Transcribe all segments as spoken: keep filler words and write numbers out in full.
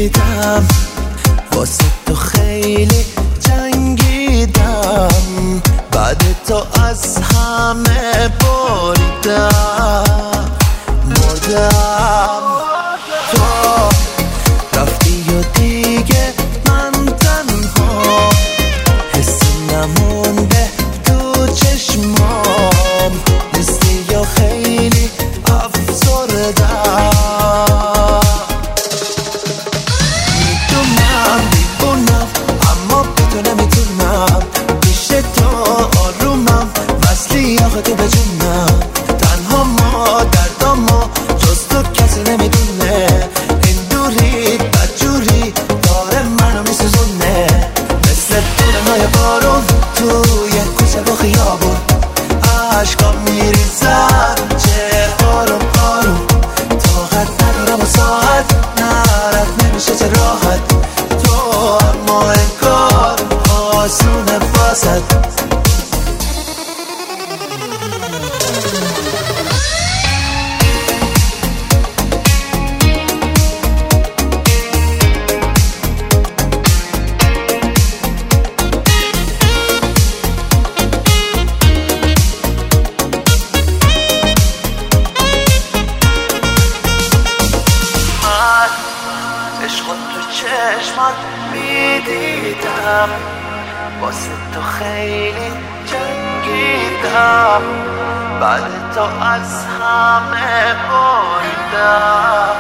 میدیدم، واسه تو خیلی جنگیدم، بعد تو از همه بریدم، مردم. تو رفتی و دیگه من تنها، حسی نمونده تو چشمام، نیستی یا خیلی افسردم. میدونم دیوونم اما بی تو نمیتونم، پیش تو آرومم وصلی آخه تو به جونم. تنها ما دردم ما جز تو کسی نمیدونه، این دوری بدجوری داره منو میسوزونه، مثل دونه های بارون توی کوچه و خیابون، عشقام میریزن چه آروم آروم، طاقت ندارم و ساعت نرد نمیشه چه راحت، تو اما انگار آسونه واسد. عشق تو چشمات میدیدم، واسه تو خیلی جنگیدم، بعد تو از همه بریدم،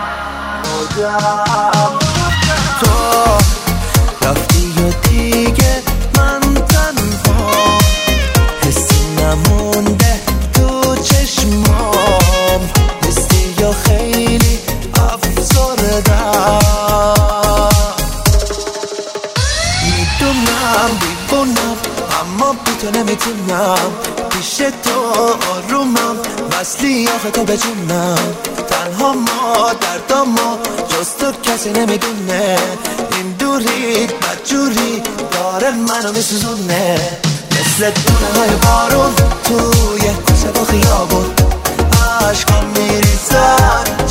مردم. تو رفتی و دیگه من تنها، حسی نمونده تو چشمام، نیستی یا خیلی افسردم. میدونم دیوونم اما بی تو نمیتونم، پیش تو آرومم وصلی آخه تو به جونم. تنها ما دردم ما جز تو کسی نمیدونه، این دوری بدجوری داره منو میسوزونه، مثل دونه های بارون توی کوچه و خیابون، عشقام میریزن